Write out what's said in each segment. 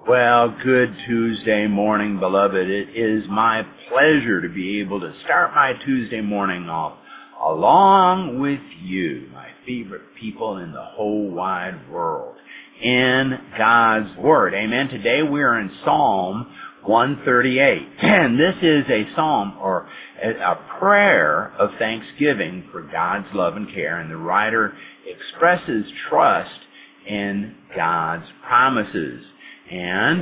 Well, good Tuesday morning, beloved. It is my pleasure to be able to start my Tuesday morning off along with you, my favorite people in the whole wide world, in God's Word. Amen. Today we are in Psalm 138. And this is a psalm or a prayer of thanksgiving for God's love and care. And the writer expresses trust in God's promises. And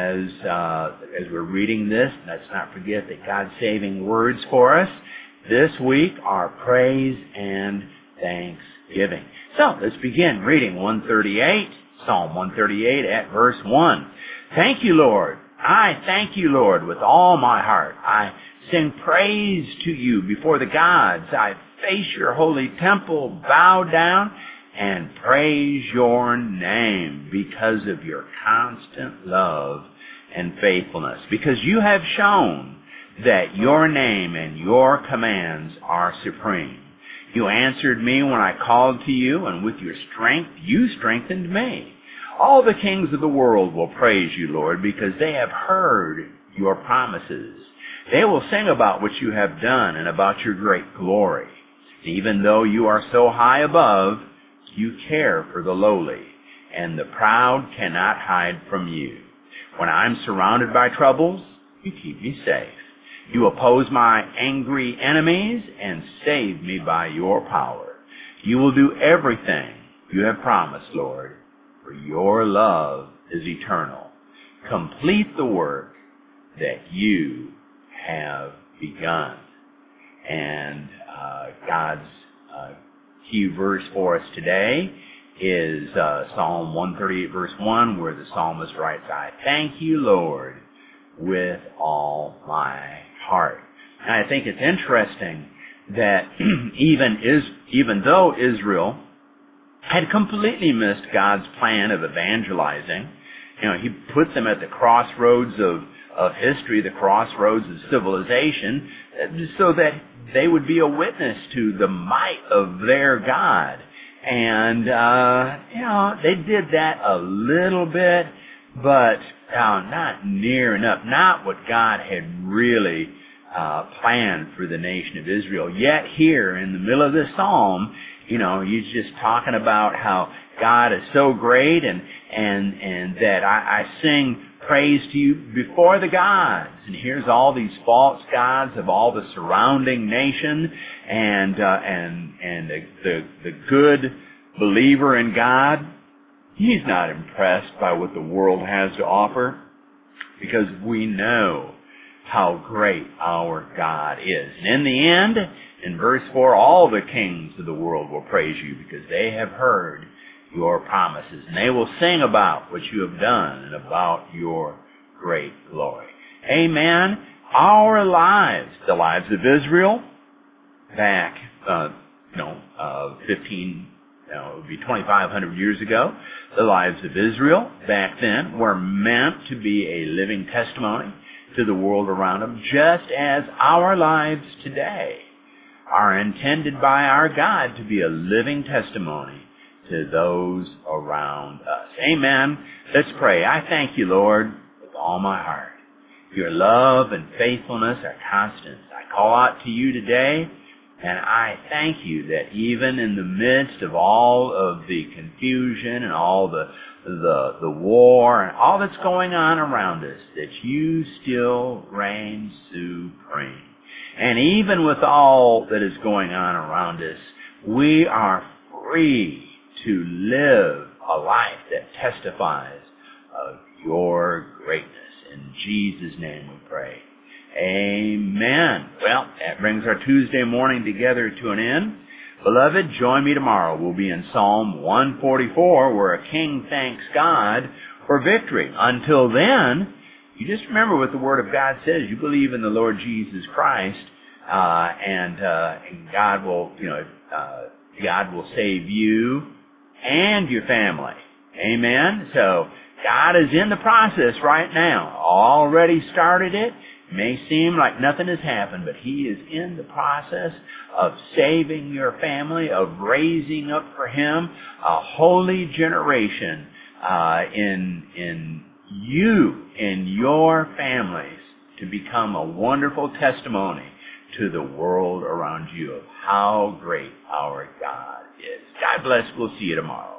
as we're reading this, let's not forget that God's saving words for us this week are praise and thanksgiving. So let's begin reading Psalm 138 at verse 1. Thank you, Lord. I thank you, Lord, with all my heart. I sing praise to you before the gods. I face your holy temple, bow down, and praise your name because of your constant love and faithfulness. Because you have shown that your name and your commands are supreme. You answered me when I called to you, and with your strength you strengthened me. All the kings of the world will praise you, Lord, because they have heard your promises. They will sing about what you have done and about your great glory. Even though you are so high above, you care for the lowly, and the proud cannot hide from you. When I'm surrounded by troubles, you keep me safe. You oppose my angry enemies and save me by your power. You will do everything you have promised, Lord, for your love is eternal. Complete the work that you have begun. And God's key verse for us today is Psalm 138 verse 1, where the psalmist writes, I thank you, Lord, with all my heart. And I think it's interesting that even though Israel had completely missed God's plan of evangelizing, he put them at the crossroads of history, the crossroads of civilization, so that they would be a witness to the might of their God. And, they did that a little bit, but not near enough. Not what God had really planned for the nation of Israel. Yet here, in the middle of this psalm, he's just talking about how God is so great and that I sing praise to you before the gods. And here's all these false gods of all the surrounding nation, and the good believer in God, he's not impressed by what the world has to offer, because we know how great our God is. And in the end, in verse 4, all the kings of the world will praise you because they have heard your promises, and they will sing about what you have done and about your great glory. Amen. Our lives, the lives of Israel, back, it would be 2,500 years ago, the lives of Israel back then were meant to be a living testimony to the world around them, just as our lives today are intended by our God to be a living testimony to those around us. Amen. Let's pray. I thank you, Lord, with all my heart. Your love and faithfulness are constant. I call out to you today, and I thank you that even in the midst of all of the confusion and all the war and all that's going on around us, that you still reign supreme. And even with all that is going on around us, we are free to live a life that testifies of your greatness. In Jesus' name we pray. Amen. Well, that brings our Tuesday morning together to an end. Beloved, join me tomorrow. We'll be in Psalm 144, where a king thanks God for victory. Until then, you just remember what the Word of God says. You believe in the Lord Jesus Christ, and God will, God will save you and your family. Amen. So God is in the process right now. Already started it. May seem like nothing has happened, but He is in the process of saving your family, of raising up for Him a holy generation in you and your families to become a wonderful testimony to the world around you of how great our God is. God bless. We'll see you tomorrow.